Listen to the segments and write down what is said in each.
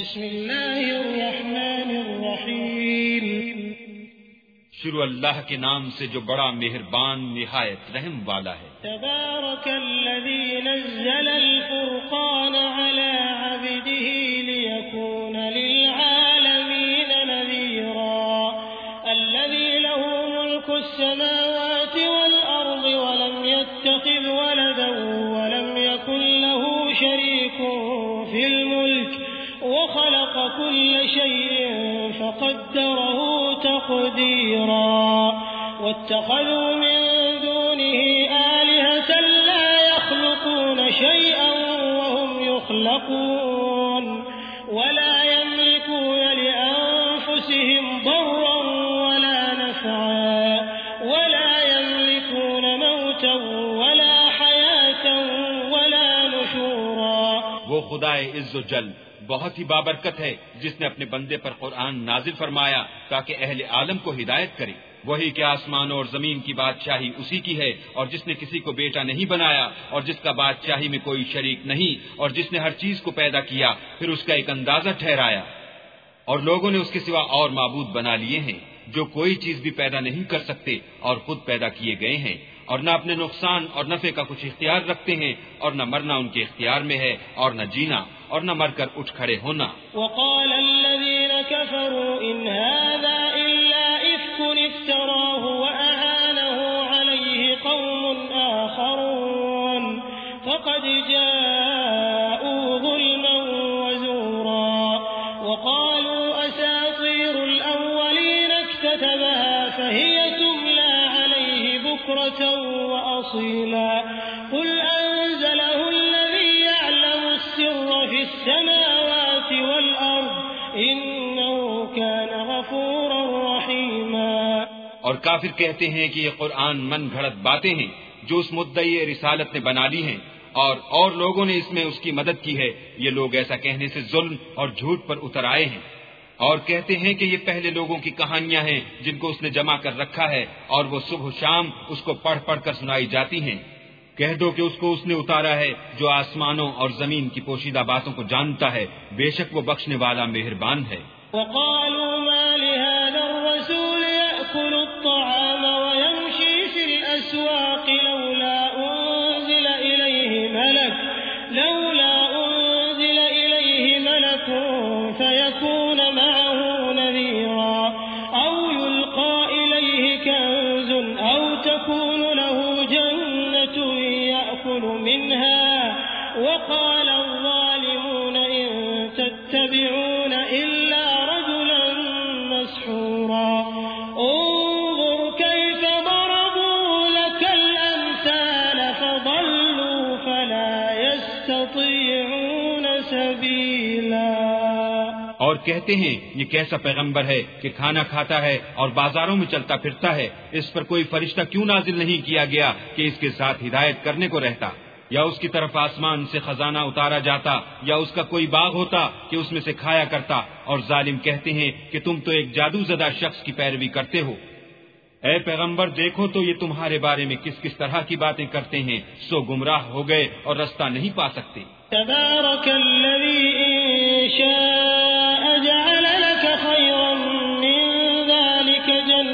بسم اللہ الرحمن الرحیم شروع اللہ کے نام سے جو بڑا مہربان نہایت رحم والا ہے۔ تبارک الذی نزل الفرقان علی عبده لیکون للعالمین نذیرا الذی له ملک السماوات والارض ولم يتخذ ولدا ولم يكن له شریک فی الملک وخلق كل شيء فقدره تقديرا واتخذوا من دونه آلهة لا يخلقون شيئا وهم يخلقون ولا يملكون لأنفسهم ضرا ولا نفعا ولا يملكون موتا ولا حياة ولا نشورا۔ وہ خدائے عز و جل بہت ہی بابرکت ہے جس نے اپنے بندے پر قرآن نازل فرمایا تاکہ اہل عالم کو ہدایت کرے۔ وہی کہ آسمانوں اور زمین کی بادشاہی اسی کی ہے، اور جس نے کسی کو بیٹا نہیں بنایا اور جس کا بادشاہی میں کوئی شریک نہیں، اور جس نے ہر چیز کو پیدا کیا پھر اس کا ایک اندازہ ٹھہرایا، اور لوگوں نے اس کے سوا اور معبود بنا لیے ہیں جو کوئی چیز بھی پیدا نہیں کر سکتے اور خود پیدا کیے گئے ہیں، اور نہ اپنے نقصان اور نفع کا کچھ اختیار رکھتے ہیں، اور نہ مرنا ان کے اختیار میں ہے اور نہ جینا اور نہ مر کر اٹھ کھڑے ہونا۔ وقال الذين كفروا إن هذا إلا إفك افتراه وأعانه عليه قوم آخرون فقد جاءوا ظلما وزورا وقالوا أساطير الأولين اكتتبها فهي تملى عليه بكرة وأصيلا قل أنزله الذي يعلم السر في السماوات والأرض إنه كان غفورا رحيما۔ اور کافر کہتے ہیں کہ یہ قرآن من گھڑت باتیں ہیں جو اس مدعی رسالت نے بنا لی ہیں، اور لوگوں نے اس میں اس کی مدد کی ہے۔ یہ لوگ ایسا کہنے سے ظلم اور جھوٹ پر اتر آئے ہیں، اور کہتے ہیں کہ یہ پہلے لوگوں کی کہانیاں ہیں جن کو اس نے جمع کر رکھا ہے، اور وہ صبح و شام اس کو پڑھ پڑھ کر سنائی جاتی ہیں۔ کہہ دو کہ اس کو اس نے اتارا ہے جو آسمانوں اور زمین کی پوشیدہ باتوں کو جانتا ہے، بے شک وہ بخشنے والا مہربان ہے۔ وقالوا ما لهذا الرسول يأكل الطعام ويمشي في الأسواق لولا أنزل إليه ملك فيكون معه نذيرا أو يلقى إليه كنز أو تكون له جنة يأكل منها وقال الظالمون إن تتبعون إلا رجلا مسحورا انظر كيف ضربوا لك الأمثال فضلوا فلا يستطيعون سبيلا۔ اور کہتے ہیں یہ کیسا پیغمبر ہے کہ کھانا کھاتا ہے اور بازاروں میں چلتا پھرتا ہے، اس پر کوئی فرشتہ کیوں نازل نہیں کیا گیا کہ اس کے ساتھ ہدایت کرنے کو رہتا، یا اس کی طرف آسمان سے خزانہ اتارا جاتا، یا اس کا کوئی باغ ہوتا کہ اس میں سے کھایا کرتا۔ اور ظالم کہتے ہیں کہ تم تو ایک جادو زدہ شخص کی پیروی کرتے ہو۔ اے پیغمبر دیکھو تو یہ تمہارے بارے میں کس کس طرح کی باتیں کرتے ہیں، سو گمراہ ہو گئے اور رستہ نہیں پا سکتے۔ تبارك الذي إن شاء جعل لك خيرا من ذلك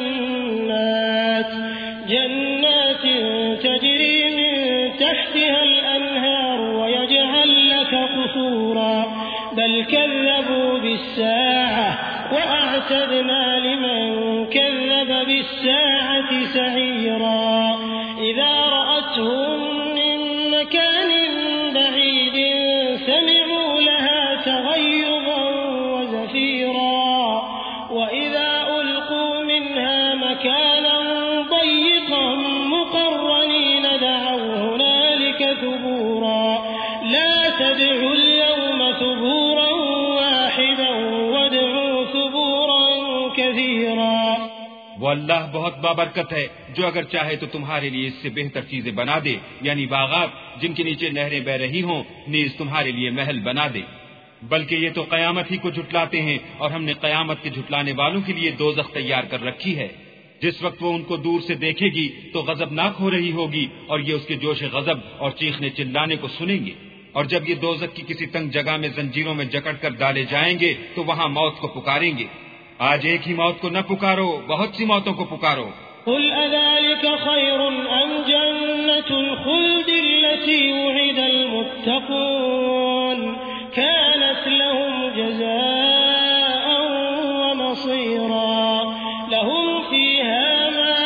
جنات تجري من تحتها الأنهار ويجعل لك قصورا بل كذبوا بالساعة وأعتدنا لمن كذب بالساعة سعيرا إذا رأتهم من مكان بعيد سمعوا لها تغيظا وزفيرا وإذا ألقوا منها مكانا ضيقا مقرنين دعوا هنالك ثبورا لا تدعوا اليوم ثبورا واحدا وادعوا ثبورا كثيرا۔ وہ اللہ بہت بابرکت ہے جو اگر چاہے تو تمہارے لیے اس سے بہتر چیزیں بنا دے، یعنی باغات جن کے نیچے نہریں بہ رہی ہوں، نیز تمہارے لیے محل بنا دے۔ بلکہ یہ تو قیامت ہی کو جھٹلاتے ہیں، اور ہم نے قیامت کے جھٹلانے والوں کے لیے دوزخ تیار کر رکھی ہے۔ جس وقت وہ ان کو دور سے دیکھے گی تو غضبناک ہو رہی ہوگی، اور یہ اس کے جوش غضب اور چیخنے چلانے کو سنیں گے۔ اور جب یہ دوزخ کی کسی تنگ جگہ میں زنجیروں میں جکڑ کر ڈالے جائیں گے تو وہاں موت کو پکاریں گے. آج ایک ہی موت کو نہ پکارو، بہت سی موتوں کو پکارو. قل أذلك خير أم جنة الخلد التي وعد المتقون كانت لهم جزاء ومصيرا لهم فيها ما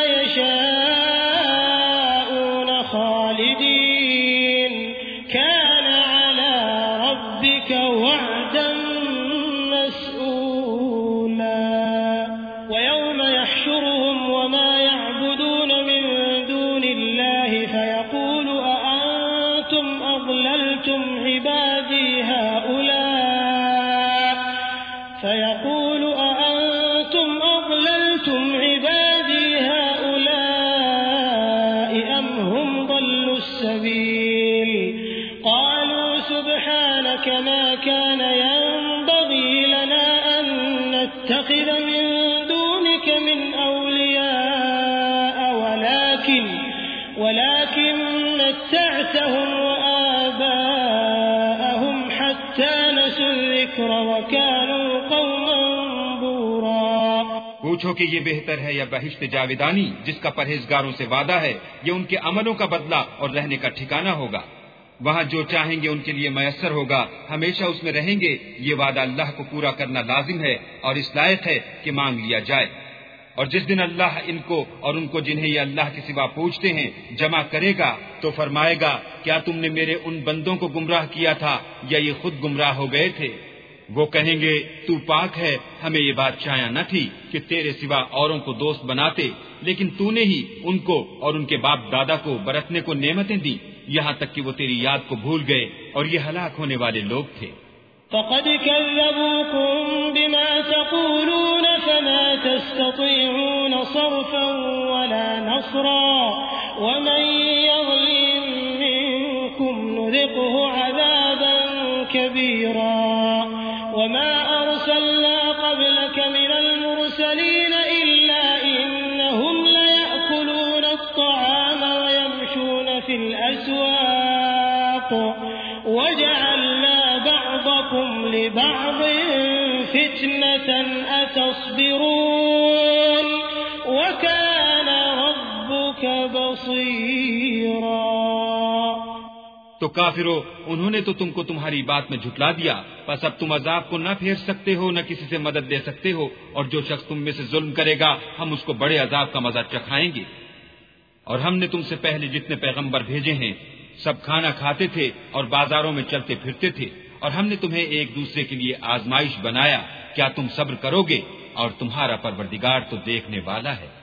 يشاءون خالدين كان على ربك وعدا مسئولا. ويوم يحشرهم وما يعبدون من دون الله فيقول أأنتم أضللتم عبادي هؤلاء أم هم ضلوا السبيل قالوا سبحانك ما كان ينبغي لنا أن نتخذ من دونك من أولياء ولكن متعتهم وآباءهم حتى نسوا الذكر وكانوا قوما بورا. پوچھو کہ یہ بہتر ہے یا بہشت جاویدانی جس کا پرہیزگاروں سے وعدہ ہے، یہ ان کے عملوں کا بدلہ اور رہنے کا ٹھکانہ ہوگا. وہاں جو چاہیں گے ان کے لیے میسر ہوگا، ہمیشہ اس میں رہیں گے. یہ وعدہ اللہ کو پورا کرنا لازم ہے اور اس لائق ہے کہ مانگ لیا جائے. اور جس دن اللہ ان کو اور ان کو جنہیں یہ اللہ کے سوا پوچھتے ہیں جمع کرے گا تو فرمائے گا کیا تم نے میرے ان بندوں کو گمراہ کیا تھا یا یہ خود گمراہ ہو گئے تھے؟ وہ کہیں گے تو پاک ہے، ہمیں یہ بات چاہیے نہ تھی کہ تیرے سوا اوروں کو دوست بناتے، لیکن تو نے ہی ان کو اور ان کے باپ دادا کو برتنے کو نعمتیں دی، یہاں تک کہ وہ تیری یاد کو بھول گئے اور یہ ہلاک ہونے والے لوگ تھے. فقد كذبوكم بما تقولون فما تستطيعون صرفا ولا نصرا ومن يظلم منكم نذقه عذابا كبيرا. وما أرسلنا قبلك من المرسلين إلا إنهم ليأكلون الطعام ويمشون في الأسواق وجعلنا بعضكم لبعض فتنة أتصبرون وكان ربك بصيرا. تو کافرو، انہوں نے تو تم کو تمہاری بات میں جھٹلا دیا، پس اب تم عذاب کو نہ پھیر سکتے ہو نہ کسی سے مدد دے سکتے ہو، اور جو شخص تم میں سے ظلم کرے گا ہم اس کو بڑے عذاب کا مزہ چکھائیں گے. اور ہم نے تم سے پہلے جتنے پیغمبر بھیجے ہیں سب کھانا کھاتے تھے اور بازاروں میں چلتے پھرتے تھے، اور ہم نے تمہیں ایک دوسرے کے لیے آزمائش بنایا. کیا تم صبر کرو گے؟ اور تمہارا پروردگار تو دیکھنے والا ہے.